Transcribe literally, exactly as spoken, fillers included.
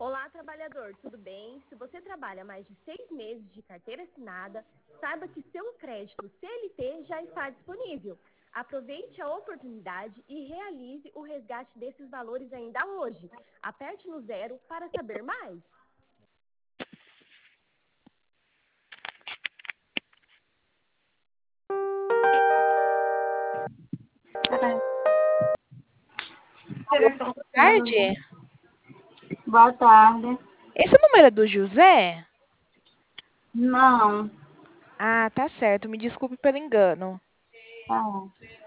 Olá, trabalhador, tudo bem? Se você trabalha mais de seis meses de carteira assinada, saiba que seu crédito C L T já está disponível. Aproveite a oportunidade e realize o resgate desses valores ainda hoje. Aperte no zero para saber mais. Boa tarde. Boa tarde. Esse número é do José? Não. Ah, tá certo. Me desculpe pelo engano. Tá.